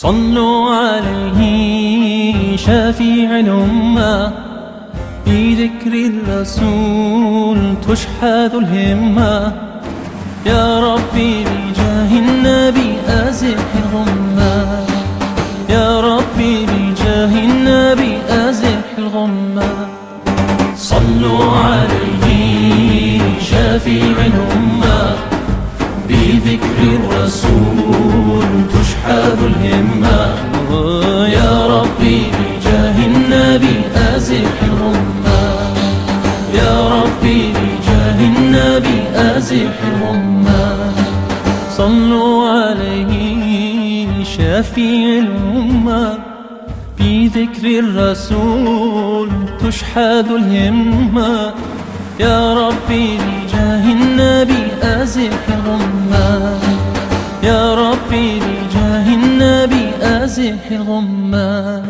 صلوا عليه شفيع الأمة، بذكر الرسول تشحذ الهمة. يا ربي بجاه النبي أزح الغمة، يا ربي بجاه النبي أزح الغمة. صلوا عليه شفيع الأمة، بذكر الرسول تشحذ الهمة. يا ربي بجاه النبي أزح الغمة، يا ربي بجاه النبي أزح الغمة. صلوا عليه شفيع الأمة، بذكر الرسول تشحذ الهمة. يا ربي بجاه النبي أزح الغمة، يا ربي بجاه النبي أزح الغمة.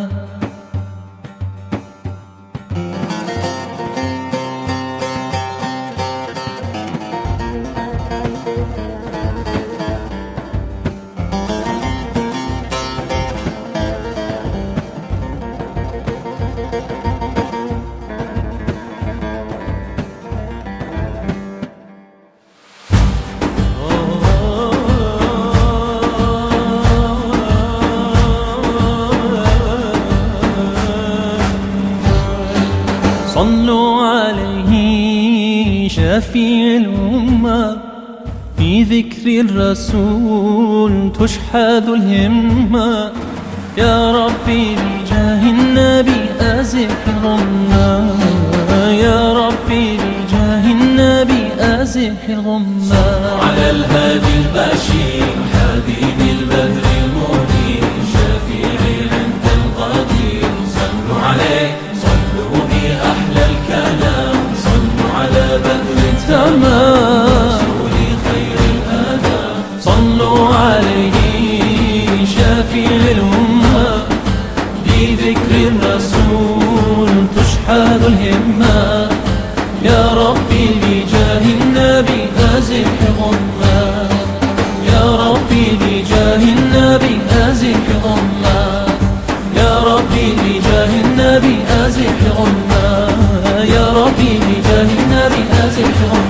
صلوا عليه شفيع الأمة، بذكر الرسول تشحذ الهمة. يا ربي بجاه النبي أزح الغمة، يا ربي بجاه النبي أزح الغمة. على الهادي البشير حبيب البدر المنير، شفيعي عند القدير. صلوا عليه صلوا بأحلى الكلام، صلوا على بدر تمام رسول خير الآداب. صلوا عليه شفيع الأمة، بذكر الرسول تشحذ الهمة. يا ربي بجاه النبي أزح الغمة، يا ربي بجاه النبي أزح الغمة، يا ربي بجاه النبي أزح الغمة، يا ربي بجاه النبي أزح الغمة.